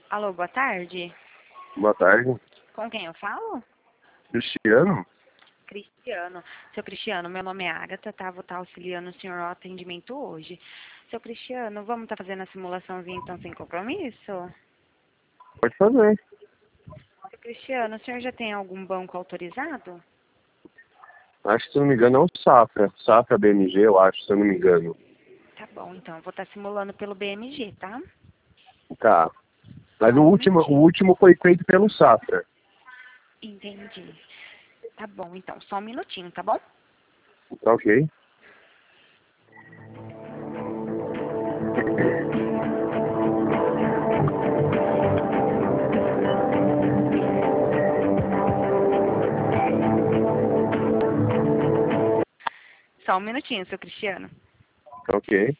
Alô, boa tarde. Boa tarde. Com quem eu falo? Cristiano? Cristiano. Seu Cristiano, meu nome é Agatha, tá? Vou estar auxiliando o senhor ao atendimento hoje. Seu Cristiano, vamos estar fazendo a simulaçãozinha então sem compromisso? Pode fazer. Seu Cristiano, o senhor já tem algum banco autorizado? Acho que, se eu não me engano, é o Safra. Safra BMG, eu acho, se eu não me engano. Tá bom, então eu vou estar simulando pelo BMG, tá? Tá. Mas Só o um minutinho. último foi feito pelo Safra. Entendi. Tá bom, então, só um minutinho, tá bom? Tá ok. Só um minutinho, seu Cristiano. Tá ok.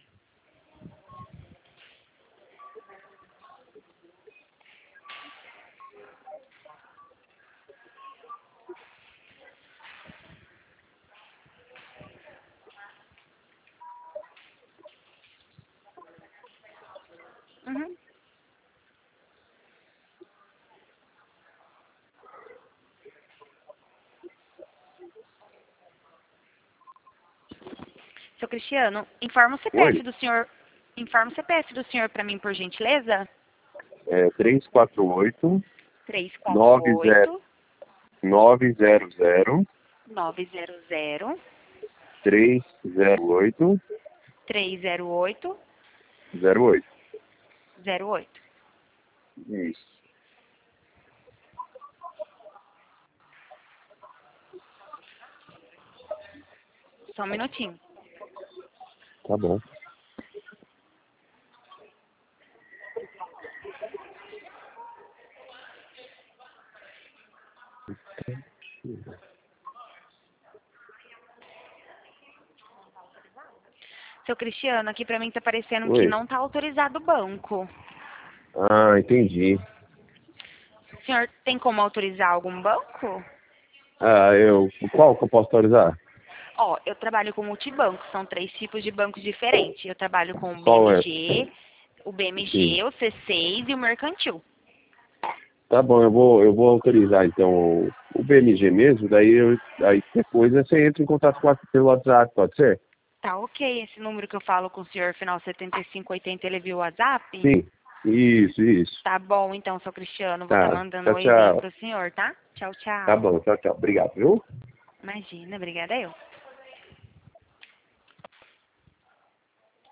Uhum. Seu Cristiano, informa o CPF Oi. do senhor. Informa o CPF do senhor para mim, por gentileza. É 348 90 348 900 900 308 308 08. 08. Isso. Só um minutinho. Tá bom. Seu Cristiano, aqui para mim tá parecendo que Oi. não tá autorizado o banco. Ah, entendi. O senhor tem como autorizar algum banco? Qual que eu posso autorizar? Ó, eu trabalho com multibanco, são 3 tipos de bancos diferentes. Eu trabalho com o Qual é? BMG, Sim. o C6 e o Mercantil. Tá bom, eu vou autorizar então o BMG mesmo, aí depois você entra em contato pelo WhatsApp, pode ser? Tá ok, esse número que eu falo com o senhor, final 7580, ele viu o WhatsApp? Sim, isso. Tá bom, então, seu Cristiano, vou estar Tá, mandando um tchau, oizinho tchau. pro senhor, tá? Tchau, Tá tchau. bom, tchau. Obrigado, viu? Imagina, obrigada eu.